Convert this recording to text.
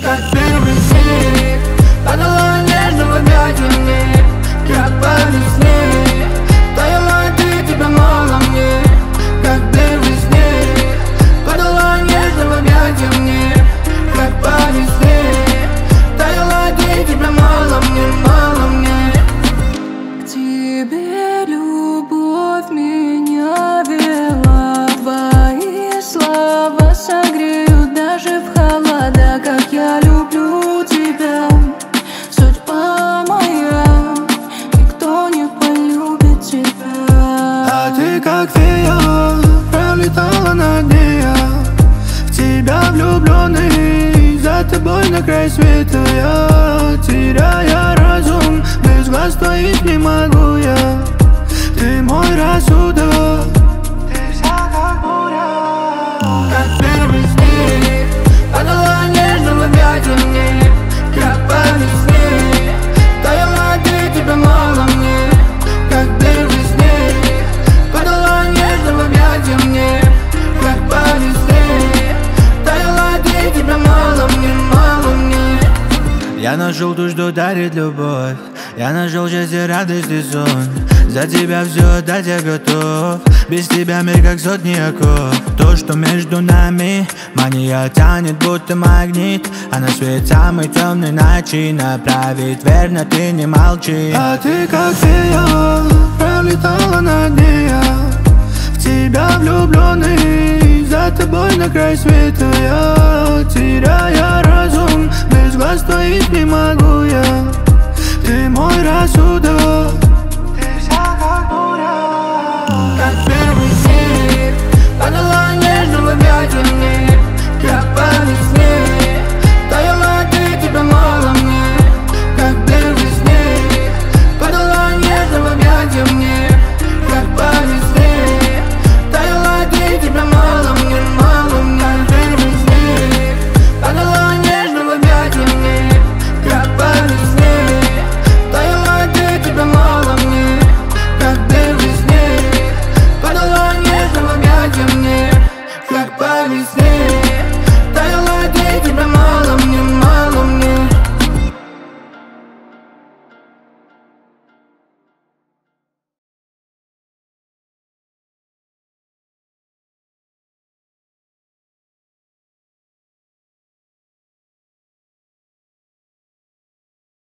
Как первый снег падала нежно в объятия мне, как по весне таяла ты, тебя мало мне. Как первый снег падала нежно в объятия мне, как по весне таяла ты, тебя мало мне, мало мне. К тебе любовь меня вела, твои слова согреют даже в холода. Как я люблю тебя, судьба моя, никто не полюбит тебя. А ты как фея, пролетала над ней я, в тебя влюбленный, за тобой на край света я. Теряя разум, без глаз твоих не могу я. Ты мой рассудок, ты вся как буря. Как первый снег падала нежно в объятия мне, как по весне таяла ты, тебя мало мне. Как первый снег падала нежно в объятия мне, как по весне таяла ты, тебя мало мне, мало мне. Я нашел то, что дарит любовь, я нашел счастье, радость и сон. За тебя все отдать я готов, без тебя мир как сотни оков. То, что между нами мания тянет, будто магнит, а на свет самой темной ночи направить верно, ты не молчи. А ты как фея, пролетала над ней я, в тебя влюбленный, за тобой на край света я. Теряя разум, без глаз твоих не могу я. Ты мой рассудок,